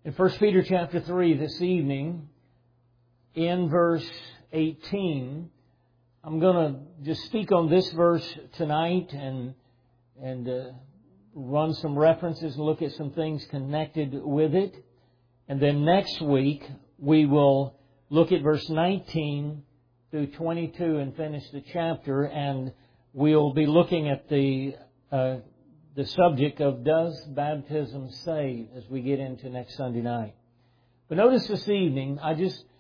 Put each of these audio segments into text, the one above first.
In 1 Peter chapter 3 this evening, in verse 18, I'm going to just speak on this verse tonight and run some references and look at some things connected with it. And then next week, we will look at verse 19 through 22 and finish the chapter. And we'll be looking at the subject of does baptism save as we get into next Sunday night. But notice this evening, I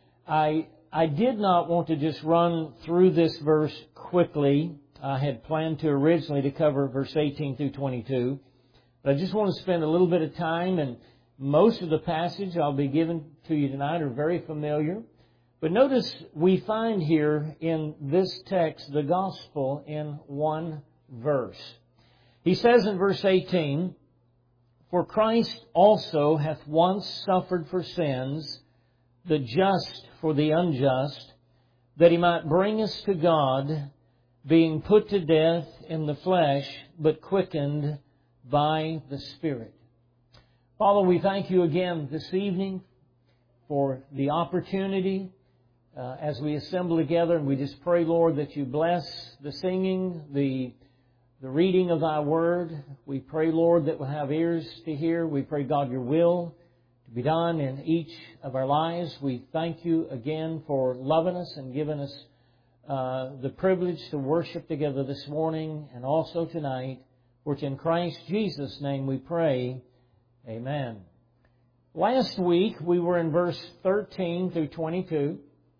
did not want to just run through this verse quickly. I had planned to originally to cover verse 18 through 22. But I just want to spend a little bit of time, and most of the passage I'll be giving to you tonight are very familiar. But notice we find here in this text the gospel in one verse. He says in verse 18, "For Christ also hath once suffered for sins, the just for the unjust, that He might bring us to God, being put to death in the flesh, but quickened by the Spirit." Father, we thank You again this evening for the opportunity as we assemble together, and we just pray, Lord, that You bless the singing, the reading of Thy Word. We pray, Lord, that we'll have ears to hear. We pray, God, Your will to be done in each of our lives. We thank You again for loving us and giving us the privilege to worship together this morning and also tonight. For it's in Christ Jesus' name we pray. Amen. Last week we were in verse 13 through 22,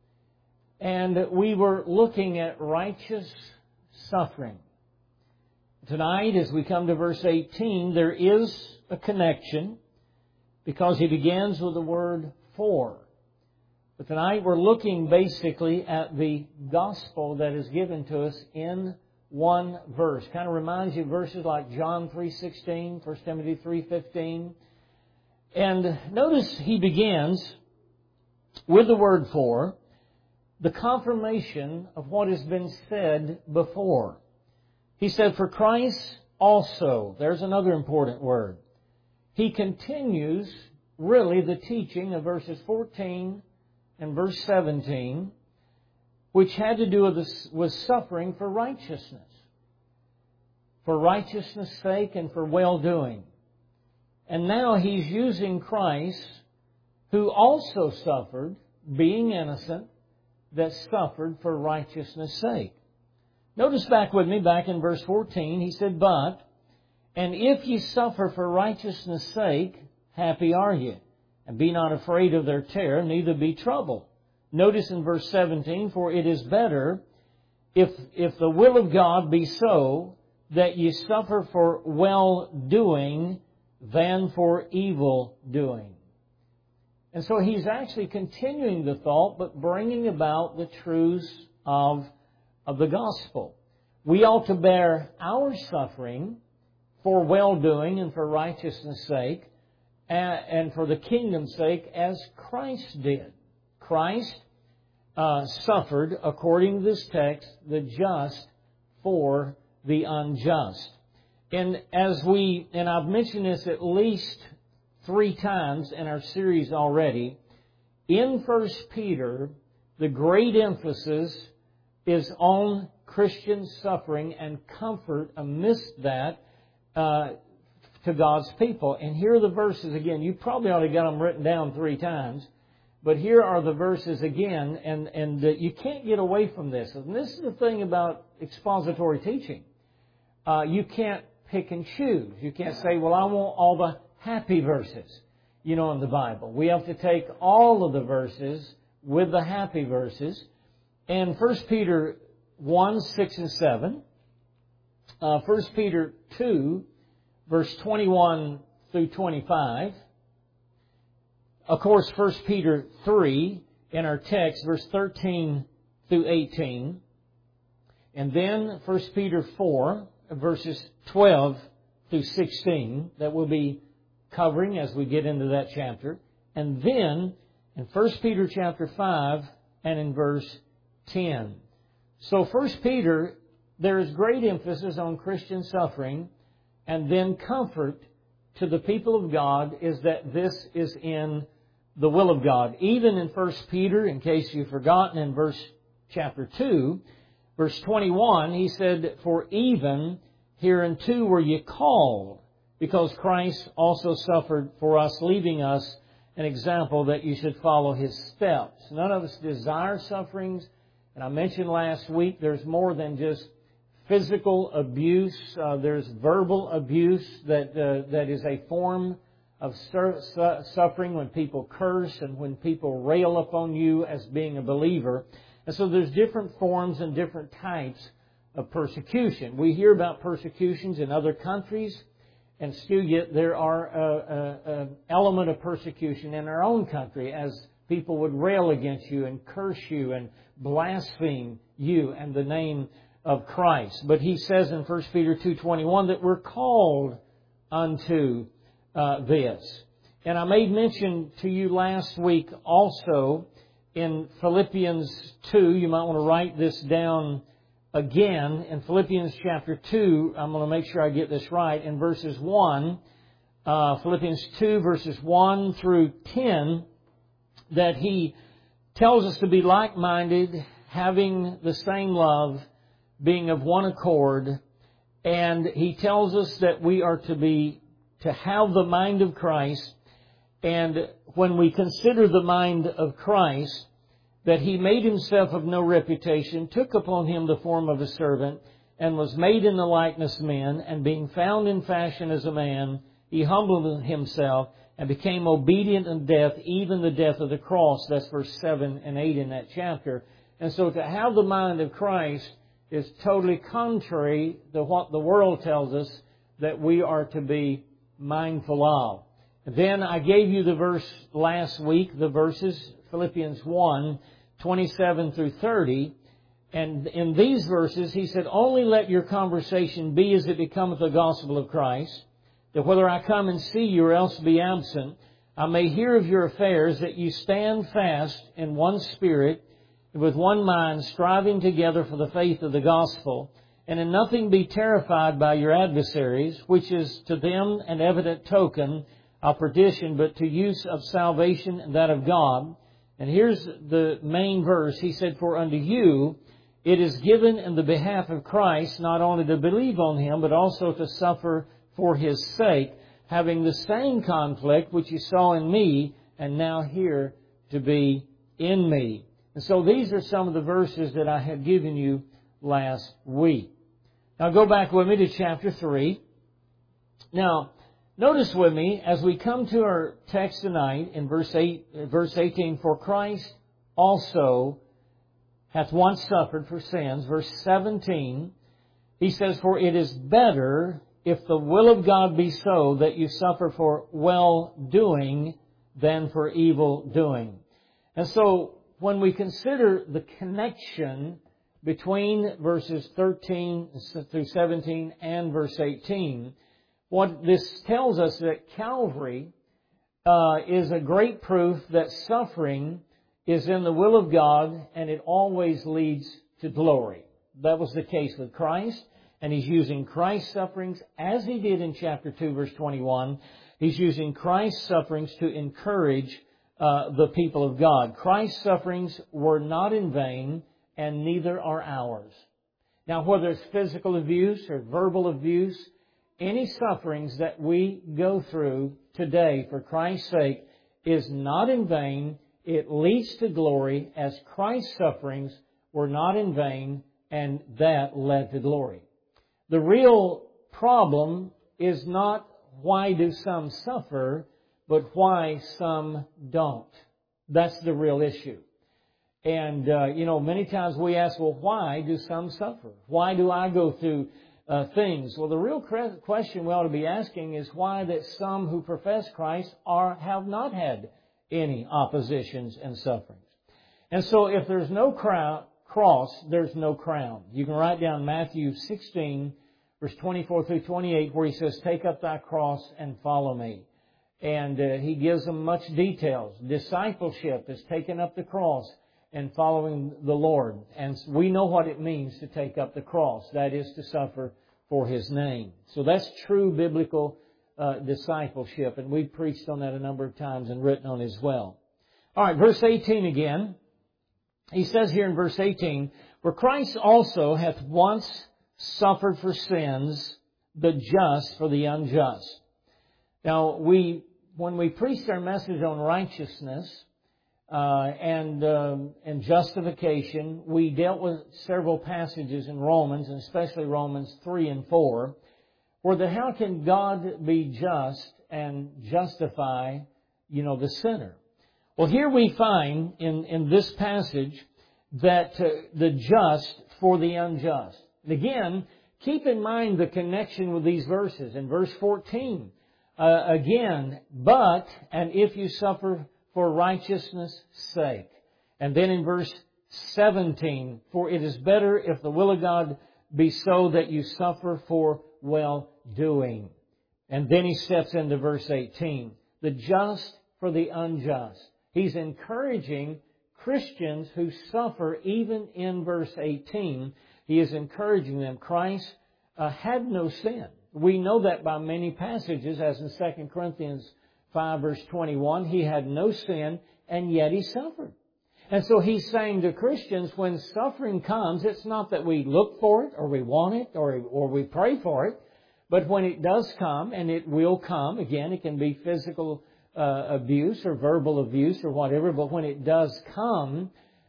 and we were looking at righteous suffering. Tonight, as we come to verse 18, there is a connection because he begins with the word "for." But tonight we're looking basically at the gospel that is given to us in one verse. Kind of reminds you of verses like John 3:16, 1 Timothy 3:15. And notice he begins with the word "for," the confirmation of what has been said before. He said, "For Christ also," there's another important word. He continues really the teaching of verses 14 and verse 17, which had to do with suffering for righteousness sake and for well-doing. And now he's using Christ, who also suffered, being innocent, that suffered for righteousness' sake. Notice back with me, back in verse 14, he said, "But, and if ye suffer for righteousness' sake, happy are ye. And be not afraid of their terror, neither be troubled." Notice in verse 17, "For it is better, if the will of God be so, that ye suffer for well-doing than for evil-doing." And so he's actually continuing the thought, but bringing about the truths of the gospel. We ought to bear our suffering for well-doing and for righteousness' sake and for the kingdom's sake as Christ did. Christ suffered, according to this text, the just for the unjust. And I've mentioned this at least 3 times in our series already, in 1 Peter, the great emphasis is on Christian suffering and comfort amidst that to God's people. And here are the verses again. You probably ought to get them written down 3 times. But here are the verses again, and you can't get away from this. And this is the thing about expository teaching. You can't pick and choose. You can't say, well, I want all the happy verses, in the Bible. We have to take all of the verses with the happy verses. And 1 Peter 1, 6 and 7, 1 Peter 2, verse 21 through 25, of course, 1 Peter 3 in our text, verse 13 through 18, and then 1 Peter 4, verses 12 through 16, that we'll be covering as we get into that chapter, and then in 1 Peter chapter 5 and in verse 10. So 1 Peter, there is great emphasis on Christian suffering and then comfort to the people of God is that this is in the will of God. Even in 1 Peter, in case you've forgotten, in chapter 2, verse 21, he said, "For even hereunto were ye called, because Christ also suffered for us, leaving us an example that you should follow His steps." None of us desire sufferings. And I mentioned last week, there's more than just physical abuse. There's verbal abuse that is a form of suffering, when people curse and when people rail upon you as being a believer. And so there's different forms and different types of persecution. We hear about persecutions in other countries, and still yet there are an element of persecution in our own country, as people would rail against you and curse you and blaspheme you and the name of Christ. But he says in 1 Peter 2:21 that we're called unto this. And I made mention to you last week also in Philippians 2, you might want to write this down again. In Philippians chapter 2, I'm going to make sure I get this right, in verses 1, Philippians 2 verses 1 through 10, that he tells us to be like-minded, having the same love, being of one accord. And he tells us that we are to have the mind of Christ. And when we consider the mind of Christ, that He made Himself of no reputation, took upon Him the form of a servant, and was made in the likeness of men, and being found in fashion as a man, He humbled Himself and became obedient in death, even the death of the cross. That's verse 7 and 8 in that chapter. And so to have the mind of Christ is totally contrary to what the world tells us that we are to be mindful of. Then I gave you the verse last week, the verses, Philippians 1, 27 through 30. And in these verses, he said, "Only let your conversation be as it becometh the gospel of Christ, that whether I come and see you or else be absent, I may hear of your affairs, that you stand fast in one spirit, and with one mind, striving together for the faith of the gospel, and in nothing be terrified by your adversaries, which is to them an evident token of perdition, but to use of salvation and that of God." And here's the main verse. He said, "For unto you it is given in the behalf of Christ not only to believe on Him, but also to suffer for His sake, having the same conflict which you saw in me, and now here to be in me." And so these are some of the verses that I had given you last week. Now go back with me to chapter 3. Now, notice with me, as we come to our text tonight in verse 18, "For Christ also hath once suffered for sins." Verse 17, he says, "For it is better, if the will of God be so, that you suffer for well-doing than for evil-doing." And so, when we consider the connection between verses 13 through 17 and verse 18, what this tells us that Calvary is a great proof that suffering is in the will of God, and it always leads to glory. That was the case with Christ, and He's using Christ's sufferings, as He did in chapter 2, verse 21. He's using Christ's sufferings to encourage the people of God. Christ's sufferings were not in vain, and neither are ours. Now, whether it's physical abuse or verbal abuse, any sufferings that we go through today for Christ's sake is not in vain. It leads to glory, as Christ's sufferings were not in vain, and that led to glory. The real problem is not why do some suffer, but why some don't. That's the real issue. And, many times we ask, well, why do some suffer? Why do I go through things? Well, the real question we ought to be asking is why that some who profess Christ have not had any oppositions and sufferings. And so if there's no cross, there's no crown. You can write down Matthew 16, verse 24 through 28, where He says, "Take up thy cross and follow me." And He gives them much details. Discipleship is taking up the cross and following the Lord. And we know what it means to take up the cross. That is to suffer for His name. So that's true biblical discipleship. And we've preached on that a number of times and written on as well. All right, verse 18 again. He says here in verse 18, "For Christ also hath once suffered for sins, the just for the unjust." Now, when we preached our message on righteousness and justification, we dealt with several passages in Romans, and especially Romans 3 and 4, where how can God be just and justify, the sinner? Well, here we find in this passage that the just for the unjust. And again, keep in mind the connection with these verses. In verse 14, again, "But, and if you suffer for righteousness' sake." And then in verse 17, "For it is better if the will of God be so that you suffer for well-doing." And then he steps into verse 18, "The just for the unjust." He's encouraging Christians who suffer even in verse 18. He is encouraging them. Christ had no sin. We know that by many passages, as in 2 Corinthians 5 verse 21. He had no sin, and yet He suffered. And so He's saying to Christians, when suffering comes, it's not that we look for it, or we want it, or we pray for it, but when it does come, and it will come, again, it can be physical abuse or verbal abuse or whatever, but when it does come,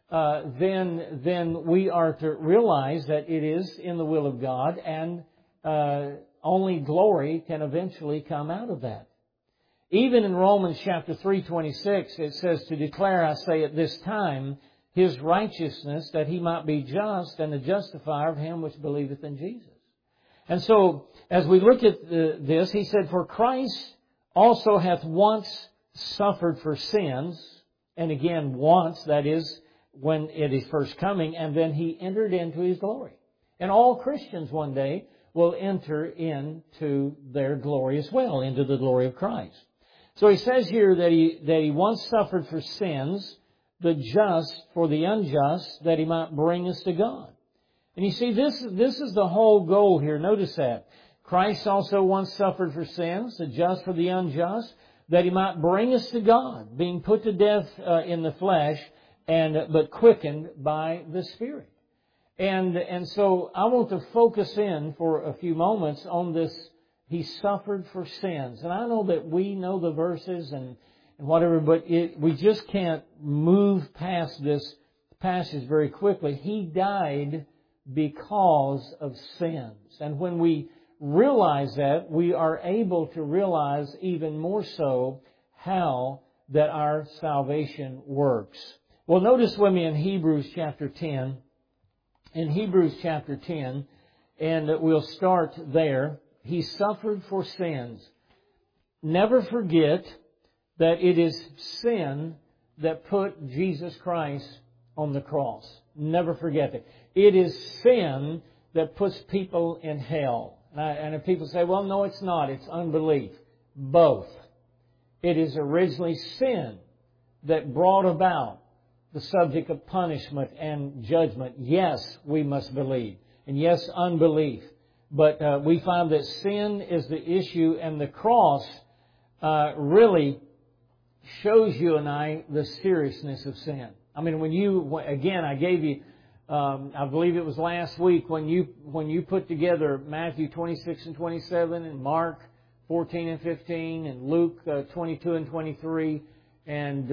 then we are to realize that it is in the will of God, and only glory can eventually come out of that. Even in Romans chapter 3:26, it says, "To declare, I say at this time, His righteousness, that He might be just and the justifier of him which believeth in Jesus." And so, as we look at this, he said, "For Christ also hath once suffered for sins," and again, once, that is, when it is first coming, and then He entered into His glory. And all Christians one day will enter into their glory as well, into the glory of Christ. So he says here that he once suffered for sins, the just for the unjust, that He might bring us to God. And you see, this is the whole goal here. Notice that. Christ also once suffered for sins, the just for the unjust, that He might bring us to God, being put to death in the flesh, but quickened by the Spirit. And so I want to focus in for a few moments on this. He suffered for sins. And I know that we know the verses and whatever, but we just can't move past this passage very quickly. He died because of sins. And when we realize that, we are able to realize even more so how that our salvation works. Well, notice with me in Hebrews chapter 10. In Hebrews chapter 10, and we'll start there. He suffered for sins. Never forget that it is sin that put Jesus Christ on the cross. Never forget that. It is sin that puts people in hell. And if people say, "Well, no, it's not. It's unbelief." Both. It is originally sin that brought about the subject of punishment and judgment. Yes, we must believe. And yes, unbelief. But we find that sin is the issue, and the cross really shows you and I the seriousness of sin. I mean, again, I gave you, I believe it was last week, when you put together Matthew 26 and 27 and Mark 14 and 15 and Luke 22 and 23 and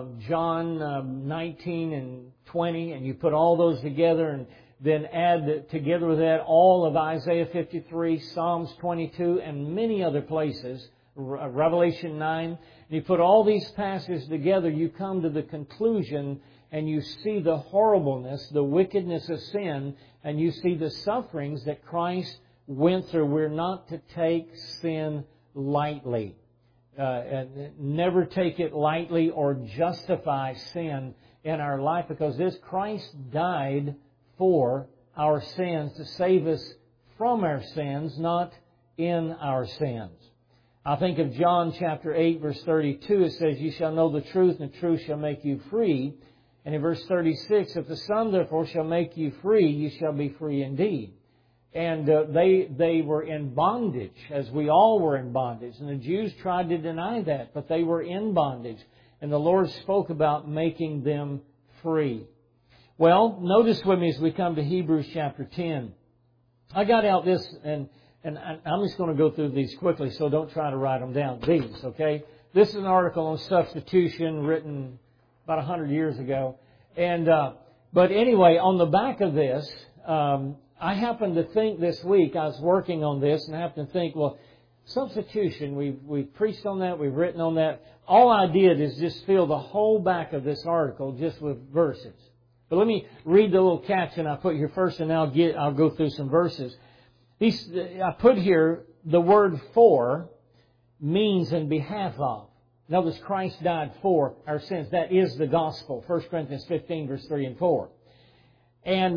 John 19 and 20, and you put all those together and then add together with that all of Isaiah 53, Psalms 22, and many other places, Revelation 9. And you put all these passages together, you come to the conclusion, and you see the horribleness, the wickedness of sin, and you see the sufferings that Christ went through. We're not to take sin lightly. Never take it lightly or justify sin in our life, because this Christ died for our sins, to save us from our sins, not in our sins. I think of John chapter 8, verse 32. It says, "You shall know the truth, and the truth shall make you free." And in verse 36, "If the Son therefore shall make you free, you shall be free indeed." And they were in bondage, as we all were in bondage. And the Jews tried to deny that, but they were in bondage. And the Lord spoke about making them free. Well, notice with me as we come to Hebrews chapter 10. I got out this, and I'm just going to go through these quickly, so don't try to write them down. These, okay? This is an article on substitution written about 100 years ago. And but anyway, on the back of this, I happened to think this week, I was working on this, and I happened to think, well, substitution, we've preached on that, we've written on that. All I did is just fill the whole back of this article just with verses. But let me read the little caption I put here first, and I'll go through some verses. I put here, the word for means in behalf of. Notice Christ died for our sins. That is the gospel. 1 Corinthians 15, verse 3 and 4. And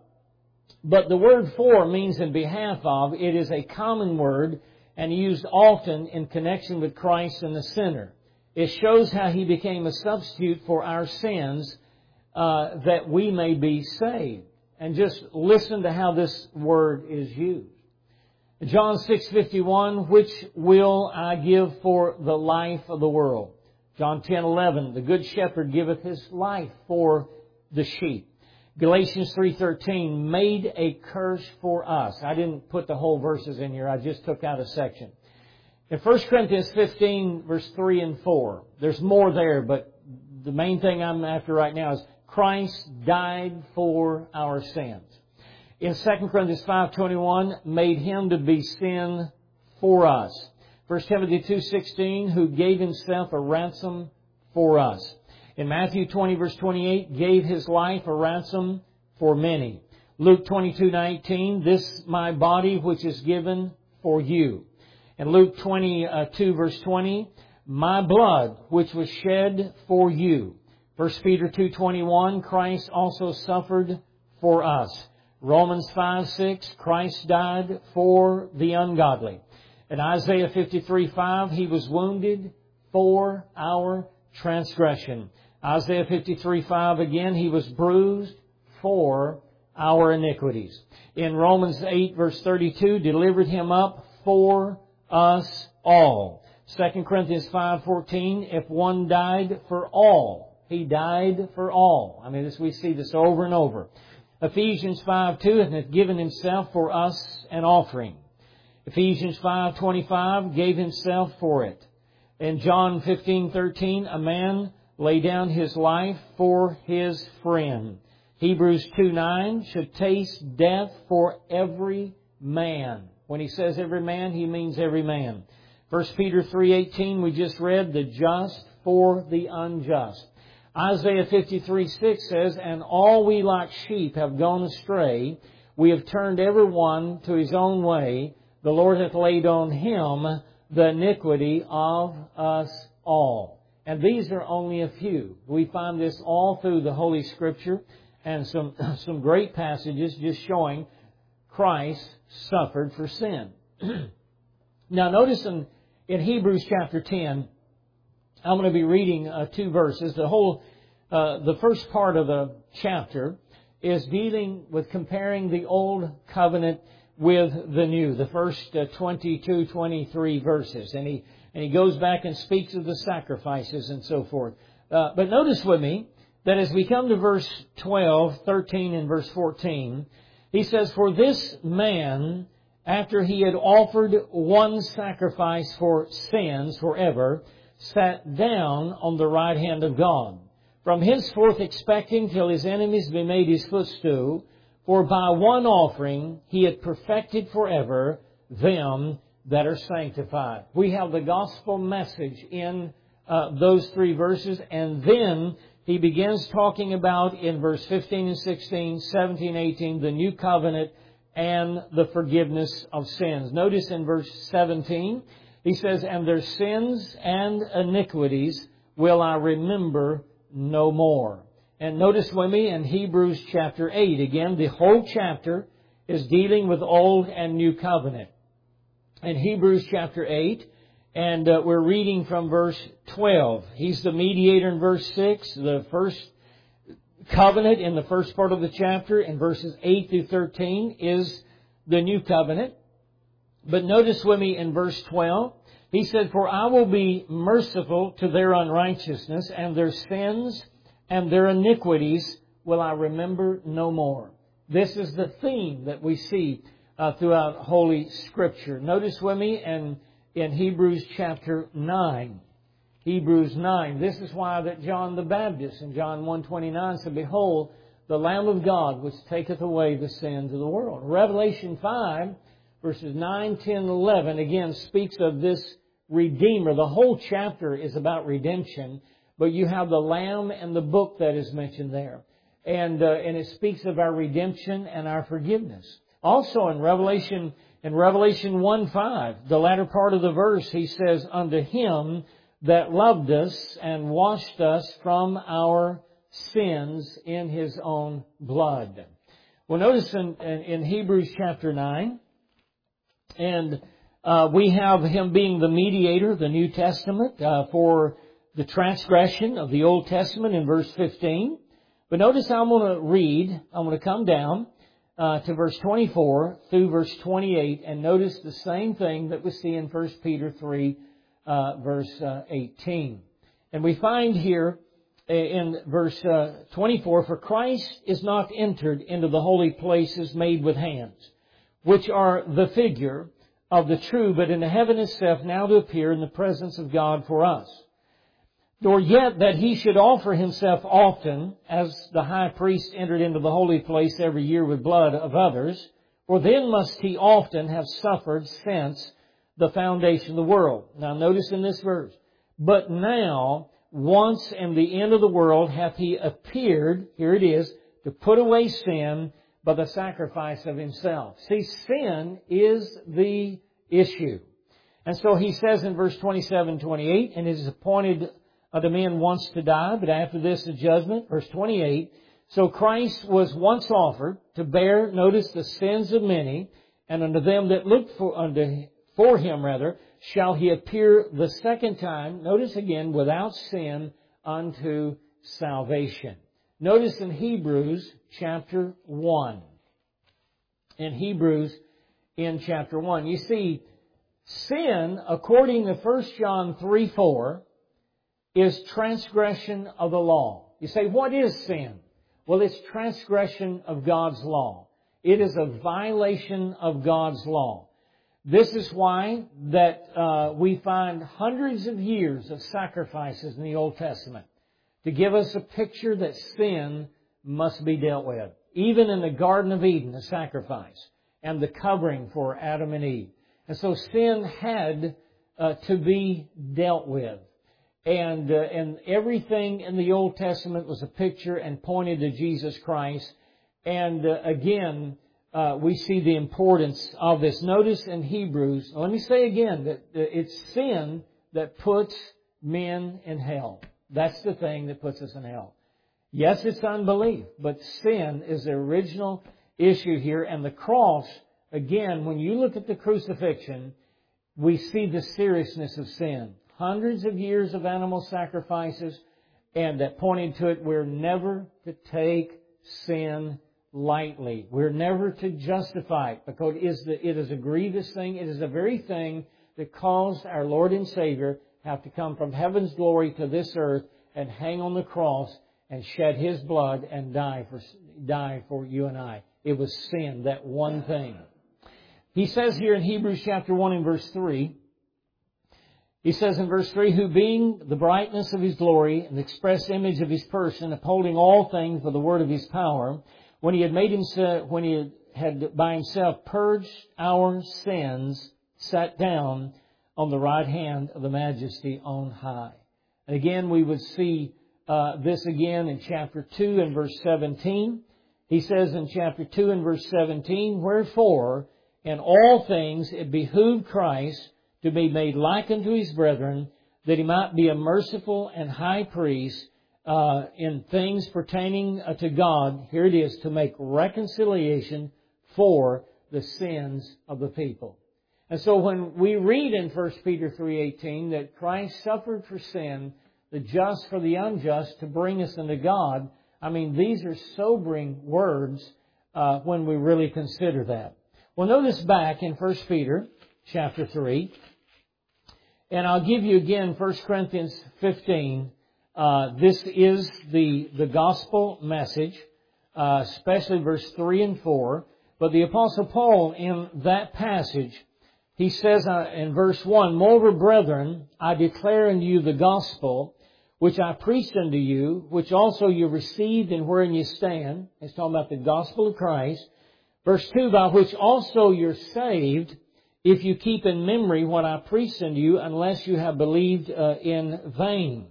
but the word for means in behalf of. It is a common word and used often in connection with Christ and the sinner. It shows how He became a substitute for our sins that we may be saved. And just listen to how this word is used. John 6:51, which will I give for the life of the world? John 10:11, the good shepherd giveth his life for the sheep. Galatians 3:13, made a curse for us. I didn't put the whole verses in here. I just took out a section. In 1 Corinthians 15, verse 3 and 4, there's more there, but the main thing I'm after right now is Christ died for our sins. In 2 Corinthians 5:21, made Him to be sin for us. 1 Timothy 2:16, who gave Himself a ransom for us. In Matthew 20, verse 28, gave His life a ransom for many. Luke 22:19, this my body which is given for you. In Luke 22, verse 20, my blood which was shed for you. 1 Peter 2:21, Christ also suffered for us. Romans 5:6, Christ died for the ungodly. In Isaiah 53:5, He was wounded for our transgression. Isaiah 53:5 again, He was bruised for our iniquities. In Romans 8 verse 32, delivered Him up for us all. 2 Corinthians 5:14, if one died for all, He died for all. I mean, we see this over and over. Ephesians 5:2, and hath given Himself for us an offering. Ephesians 5:25, gave Himself for it. In John 15:13, a man lay down his life for his friend. Hebrews 2:9, should taste death for every man. When he says every man, he means every man. 1 Peter 3:18, we just read, the just for the unjust. Isaiah 53:6 says, and all we like sheep have gone astray. We have turned every one to his own way. The Lord hath laid on Him the iniquity of us all. And these are only a few. We find this all through the Holy Scripture and some great passages just showing Christ suffered for sin. Now notice in Hebrews chapter 10, I'm going to be reading 2 verses. The first part of the chapter is dealing with comparing the Old Covenant with the New. The first 22, 23 verses. And he goes back and speaks of the sacrifices and so forth. But notice with me that as we come to verse 12, 13, and verse 14, he says, for this man, after he had offered one sacrifice for sins forever, sat down on the right hand of God, from henceforth expecting till his enemies be made his footstool. For by one offering he had perfected forever them that are sanctified. We have the gospel message in those 3 verses, and then he begins talking about in verse 15 and 16, 17, 18, the new covenant and the forgiveness of sins. Notice in verse 17, he says, and their sins and iniquities will I remember no more. And notice with me in Hebrews chapter 8, again, the whole chapter is dealing with Old and New Covenant. In Hebrews chapter 8, and we're reading from verse 12. He's the mediator in verse 6, the first covenant in the first part of the chapter. In verses 8 through 13 is the new covenant. But notice with me in verse 12, he said, "For I will be merciful to their unrighteousness, and their sins and their iniquities will I remember no more." This is the theme that we see throughout Holy Scripture. Notice with me in Hebrews chapter 9. Hebrews 9. This is why that John the Baptist in John 1:29 said, "Behold, the Lamb of God which taketh away the sins of the world." Revelation 5, verses 9, 10, and 11, again speaks of this Redeemer. The whole chapter is about redemption, but you have the Lamb and the book that is mentioned there. And it speaks of our redemption and our forgiveness. Also in Revelation 1:5, the latter part of the verse, he says, "Unto Him that loved us and washed us from our sins in His own blood." Well, notice in Hebrews chapter 9, and we have Him being the mediator of the New Testament for the transgression of the Old Testament in verse 15. But notice I'm going to come down to verse 24 through verse 28, and notice the same thing that we see in 1 Peter 3, verse 18. And we find here in verse 24, "For Christ is not entered into the holy places made with hands, which are the figure of the true, but in the heaven itself, now to appear in the presence of God for us. Nor yet that He should offer Himself often, as the high priest entered into the holy place every year with blood of others, for then must He often have suffered since the foundation of the world." Now notice in this verse, "But now, once in the end of the world, hath He appeared," here it is, "to put away sin by the sacrifice of Himself." See, sin is the issue. And so he says in verse 27, 28, "And it is appointed unto men once to die, but after this the judgment." Verse 28, "So Christ was once offered to bear," notice, "the sins of many, and unto them that look for Him, shall He appear the second time," notice again, "without sin unto salvation." Notice in Hebrews chapter 1. In Hebrews in chapter 1. You see, sin, according to 1 John 3:4, is transgression of the law. You say, what is sin? Well, it's transgression of God's law. It is a violation of God's law. This is why that we find hundreds of years of sacrifices in the Old Testament to give us a picture that sin must be dealt with. Even in the Garden of Eden, a sacrifice and the covering for Adam and Eve. And so sin had to be dealt with. And everything in the Old Testament was a picture and pointed to Jesus Christ. And again, we see the importance of this. Notice in Hebrews, let me say again that it's sin that puts men in hell. That's the thing that puts us in hell. Yes, it's unbelief, but sin is the original issue here. And the cross, again, when you look at the crucifixion, we see the seriousness of sin. Hundreds of years of animal sacrifices, and that pointed to it, we're never to take sin lightly. We're never to justify it, because it is a grievous thing. It is the very thing that caused our Lord and Savior have to come from heaven's glory to this earth and hang on the cross and shed His blood and die for you and I. It was sin, that one thing. He says here in Hebrews chapter 1 and verse 3, he says in verse 3, "Who being the brightness of His glory and the express image of His person, upholding all things by the word of His power, when He had by Himself purged our sins, sat down on the right hand of the Majesty on high." And again, we would see this again in chapter 2 and verse 17. He says in chapter 2 and verse 17, "Wherefore, in all things it behooved Christ to be made like unto His brethren, that He might be a merciful and high priest in things pertaining to God," here it is, "to make reconciliation for the sins of the people." And so when we read in 1 Peter 3:18 that Christ suffered for sin, the just for the unjust, to bring us into God, I mean, these are sobering words when we really consider that. Well, notice back in 1 Peter chapter 3, and I'll give you again 1 Corinthians 15. This is the gospel message, especially verse 3 and 4. But the Apostle Paul, in that passage, he says in verse 1, Moreover, brethren, I declare unto you the gospel, which I preached unto you, which also you received and wherein you stand. He's talking about the gospel of Christ. Verse 2, by which also you're saved, if you keep in memory what I preached unto you, unless you have believed in vain.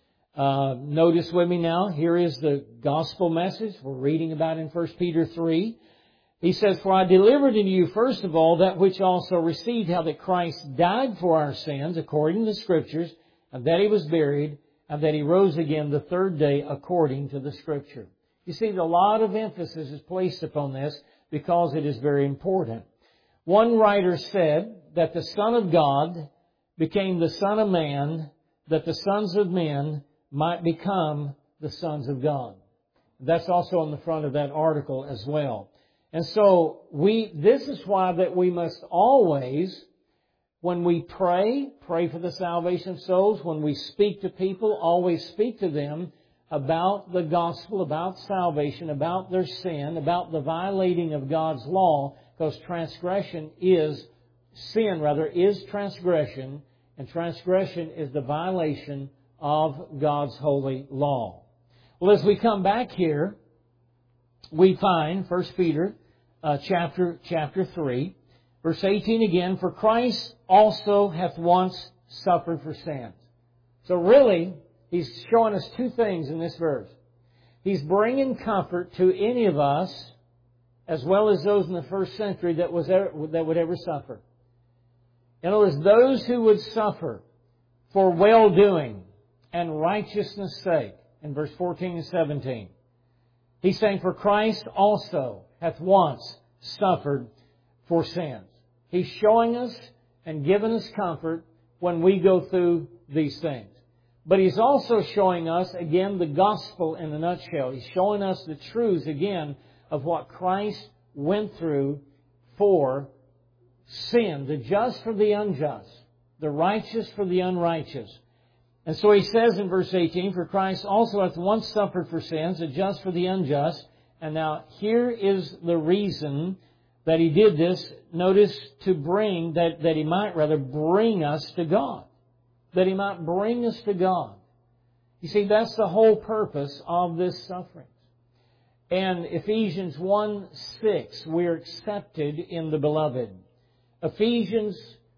Notice with me now, here is the gospel message we're reading about in 1 Peter 3. He says, For I delivered unto you first of all that which also received, how that Christ died for our sins, according to the Scriptures, and that He was buried, and that He rose again the third day, according to the Scripture. You see, a lot of emphasis is placed upon this because it is very important. One writer said that the Son of God became the Son of Man, that the sons of men might become the sons of God. That's also on the front of that article as well. And so this is why that we must always, when we pray for the salvation of souls. When we speak to people, always speak to them about the gospel, about salvation, about their sin, about the violating of God's law, because transgression is transgression, and transgression is the violation of God's holy law. Well, as we come back here, we find 1 Peter chapter 3, verse 18 again, For Christ also hath once suffered for sins. So really, he's showing us two things in this verse. He's bringing comfort to any of us, as well as those in the first century that would ever suffer. In other words, those who would suffer for well-doing and righteousness' sake, in verse 14 and 17. He's saying, For Christ also hath once suffered for sins. He's showing us and giving us comfort when we go through these things. But He's also showing us, again, the gospel in a nutshell. He's showing us the truths, again, of what Christ went through for sin. The just for the unjust. The righteous for the unrighteous. And so He says in verse 18, For Christ also hath once suffered for sins, the just for the unjust. And now here is the reason that He did this. Notice that He might bring us to God. That He might bring us to God. You see, that's the whole purpose of this suffering. And Ephesians 1:6, we're accepted in the Beloved. Ephesians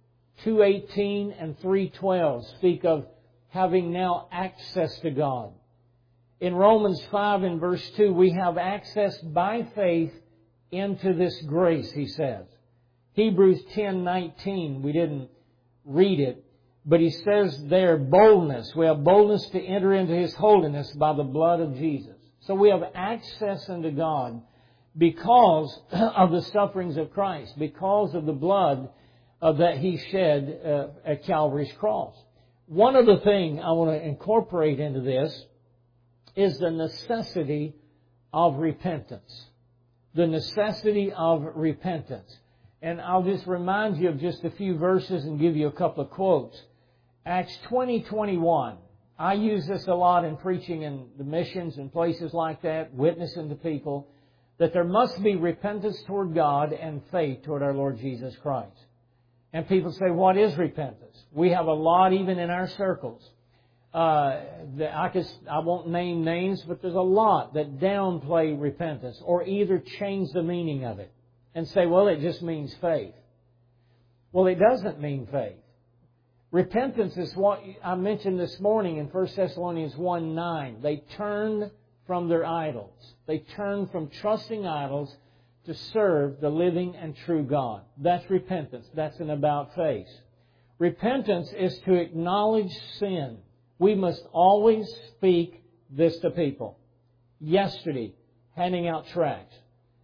2:18 and 3:12 speak of having now access to God. In Romans 5 and verse 2, we have access by faith into this grace, he says. Hebrews 10:19, we didn't read it, but he says there, boldness. We have boldness to enter into His holiness by the blood of Jesus. So we have access unto God because of the sufferings of Christ, because of the blood that He shed at Calvary's cross. One other thing I want to incorporate into this is the necessity of repentance. The necessity of repentance. And I'll just remind you of just a few verses and give you a couple of quotes. Acts 20:21. I use this a lot in preaching in the missions and places like that, witnessing to people, that there must be repentance toward God and faith toward our Lord Jesus Christ. And people say, what is repentance? We have a lot even in our circles. I won't name names, but there's a lot that downplay repentance or either change the meaning of it and say, well, it just means faith. Well, it doesn't mean faith. Repentance is what I mentioned this morning in 1 Thessalonians 1:9. They turned from their idols. They turned from trusting idols to serve the living and true God. That's repentance. That's an about face. Repentance is to acknowledge sin. We must always speak this to people. Yesterday, handing out tracts.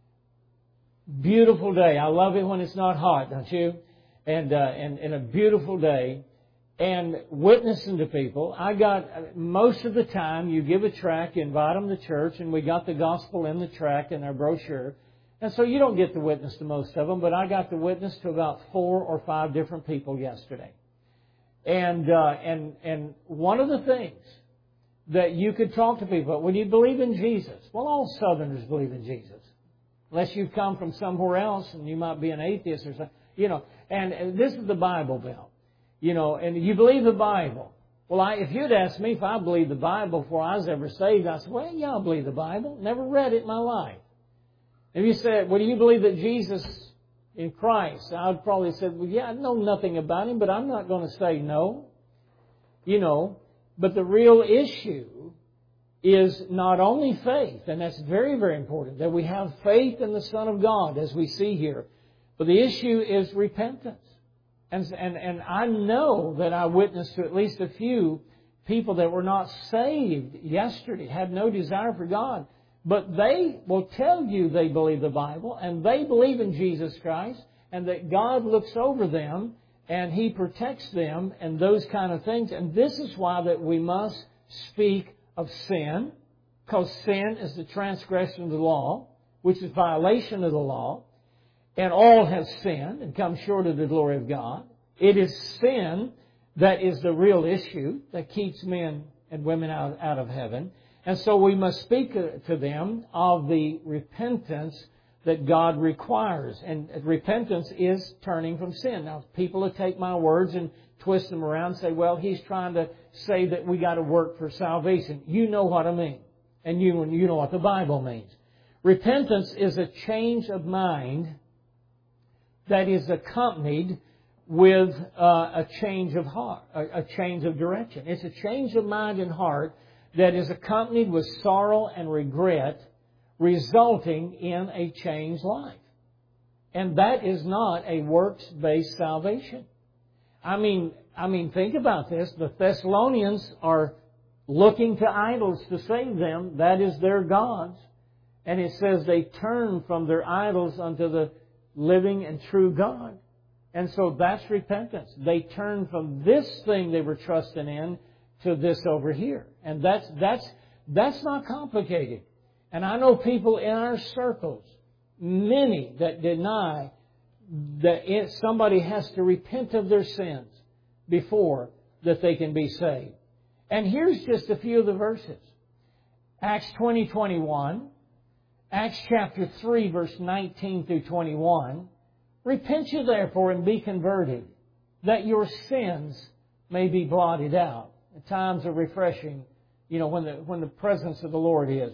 Beautiful day. I love it when it's not hot, don't you? And a beautiful day. And witnessing to people. Most of the time, you give a tract, you invite them to church, and we got the gospel in the tract in our brochure. And so you don't get to witness to most of them, but I got to witness to about 4 or 5 different people yesterday. And one of the things that you could talk to people about, when you believe in Jesus, well, all Southerners believe in Jesus. Unless you've come from somewhere else and you might be an atheist or something. You know, and this is the Bible Belt. You know, and you believe the Bible. Well, if you'd asked me if I believed the Bible before I was ever saved, I said, well, yeah, I believe the Bible. Never read it in my life. If you said, well, do you believe that Jesus in Christ? I would probably say, well, yeah, I know nothing about Him, but I'm not going to say no. You know, but the real issue is not only faith, and that's very, very important, that we have faith in the Son of God, as we see here. But the issue is repentance. And I know that I witnessed to at least a few people that were not saved yesterday, had no desire for God. But they will tell you they believe the Bible, and they believe in Jesus Christ, and that God looks over them, and He protects them, and those kind of things. And this is why that we must speak of sin, because sin is the transgression of the law, which is violation of the law. And all have sinned and come short of the glory of God. It is sin that is the real issue that keeps men and women out of heaven. And so we must speak to them of the repentance that God requires. And repentance is turning from sin. Now, people will take my words and twist them around and say, well, he's trying to say that we got to work for salvation. You know what I mean. And you know what the Bible means. Repentance is a change of mind that is accompanied with a change of heart, a change of direction. It's a change of mind and heart that is accompanied with sorrow and regret, resulting in a changed life. And that is not a works-based salvation. I mean, think about this. The Thessalonians are looking to idols to save them. That is their gods. And it says they turn from their idols unto the living and true God. And so that's repentance. They turn from this thing they were trusting in to this over here. And that's not complicated. And I know people in our circles, many that deny that somebody has to repent of their sins before that they can be saved. And here's just a few of the verses. Acts 20:21. Acts chapter 3, verse 19 through 21. Repent you therefore and be converted, that your sins may be blotted out. At times of refreshing, you know, when the presence of the Lord is.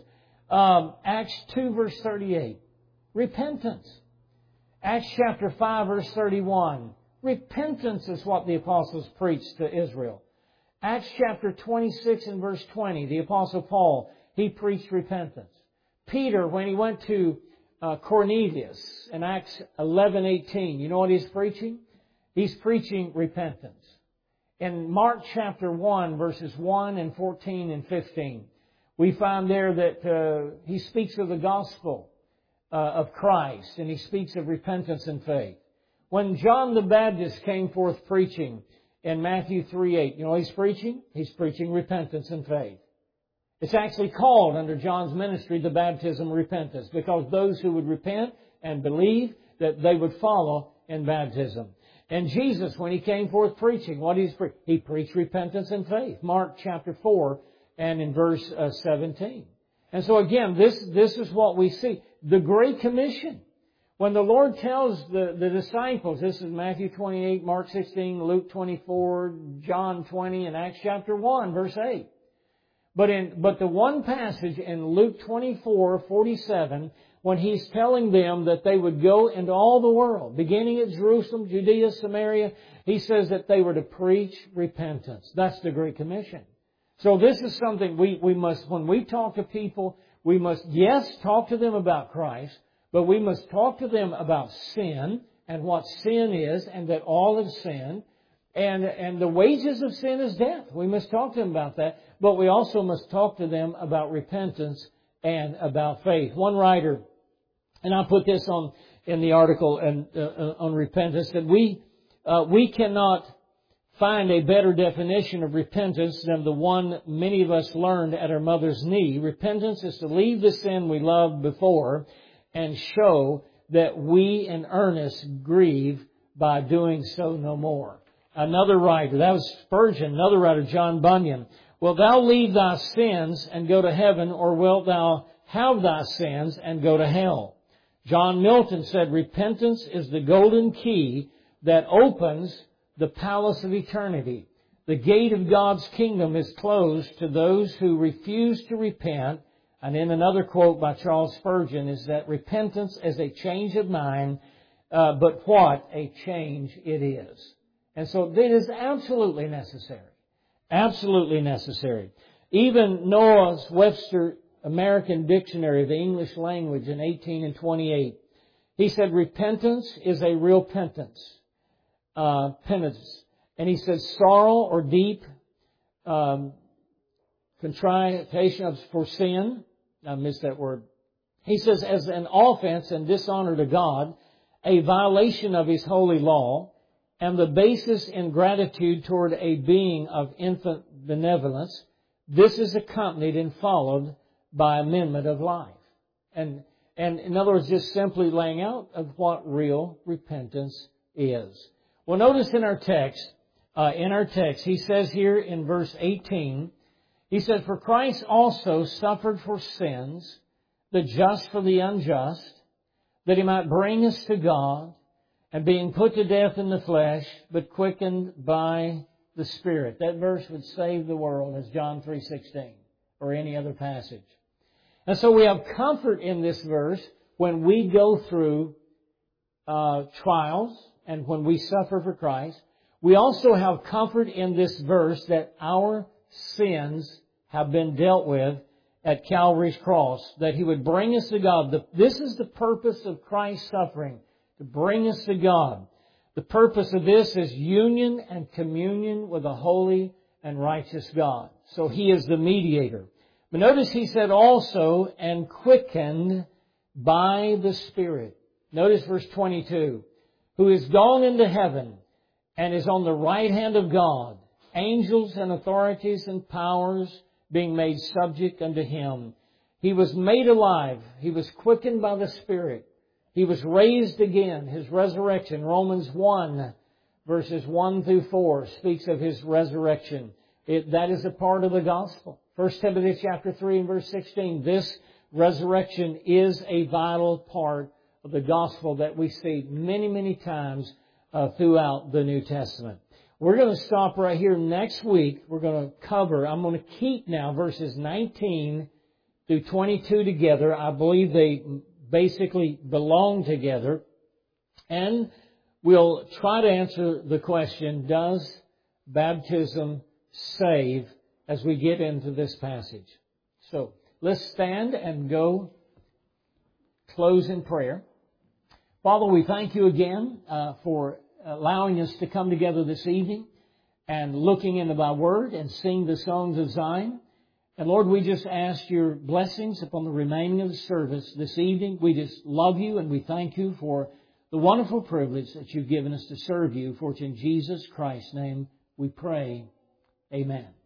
Acts 2, verse 38. Repentance. Acts chapter 5, verse 31. Repentance is what the apostles preached to Israel. Acts chapter 26 and verse 20. The apostle Paul, he preached repentance. Peter, when he went to Cornelius in Acts 11:18, you know what he's preaching? He's preaching repentance. In Mark chapter 1, verses 1 and 14 and 15, we find there that he speaks of the gospel of Christ, and he speaks of repentance and faith. When John the Baptist came forth preaching in Matthew 3:8, you know what he's preaching? He's preaching repentance and faith. It's actually called under John's ministry the baptism of repentance, because those who would repent and believe that they would follow in baptism. And Jesus, when He came forth preaching, what did He preach? He preached repentance and faith. Mark chapter 4 and in verse 17. And so again, this is what we see. The Great Commission. When the Lord tells the disciples, this is Matthew 28, Mark 16, Luke 24, John 20, and Acts chapter 1, verse 8. But the one passage in Luke 24:47, when He's telling them that they would go into all the world, beginning at Jerusalem, Judea, Samaria, He says that they were to preach repentance. That's the Great Commission. So this is something we must, when we talk to people, we must, yes, talk to them about Christ, but we must talk to them about sin and what sin is, and that all have sinned. And the wages of sin is death. We must talk to them about that. But we also must talk to them about repentance and about faith. One writer, and I put this in the article on repentance, that we cannot find a better definition of repentance than the one many of us learned at our mother's knee. Repentance is to leave the sin we loved before and show that we in earnest grieve by doing so no more. Another writer, that was Spurgeon, another writer, John Bunyan. Wilt thou leave thy sins and go to heaven, or wilt thou have thy sins and go to hell? John Milton said, repentance is the golden key that opens the palace of eternity. The gate of God's kingdom is closed to those who refuse to repent. And in another quote by Charles Spurgeon is that repentance is a change of mind, but what a change it is. And so it is absolutely necessary. Absolutely necessary. Even Noah's Webster American Dictionary of the English Language in 1828, he said repentance is a real penance. And he said sorrow or deep contrition for sin. I missed that word. He says as an offense and dishonor to God, a violation of His holy law, and the basis in gratitude toward a being of infinite benevolence. This is accompanied and followed by amendment of life. And in other words, just simply laying out of what real repentance is. Well, notice in our text, he says here in verse 18, he said, for Christ also suffered for sins, the just for the unjust, that He might bring us to God, and being put to death in the flesh, but quickened by the Spirit. That verse would save the world, as John 3:16, or any other passage. And so we have comfort in this verse when we go through trials and when we suffer for Christ. We also have comfort in this verse that our sins have been dealt with at Calvary's cross, that He would bring us to God. This is the purpose of Christ's suffering, to bring us to God. The purpose of this is union and communion with a holy and righteous God. So He is the mediator. But notice He said also, and quickened by the Spirit. Notice verse 22. Who is gone into heaven and is on the right hand of God, angels and authorities and powers being made subject unto Him. He was made alive. He was quickened by the Spirit. He was raised again. His resurrection, Romans 1, verses 1 through 4, speaks of His resurrection. That is a part of the gospel. 1 Timothy chapter 3 and verse 16, this resurrection is a vital part of the gospel that we see many, many times throughout the New Testament. We're going to stop right here. Next week, we're going to I'm going to keep now verses 19 through 22 together. I believe they basically belong together. And we'll try to answer the question, does baptism save, as we get into this passage? So, let's stand and go close in prayer. Father, we thank You again for allowing us to come together this evening and looking into Thy Word and sing the songs of Zion. And Lord, we just ask Your blessings upon the remaining of the service this evening. We just love You and we thank You for the wonderful privilege that You've given us to serve You. For it's in Jesus Christ's name we pray. Amen.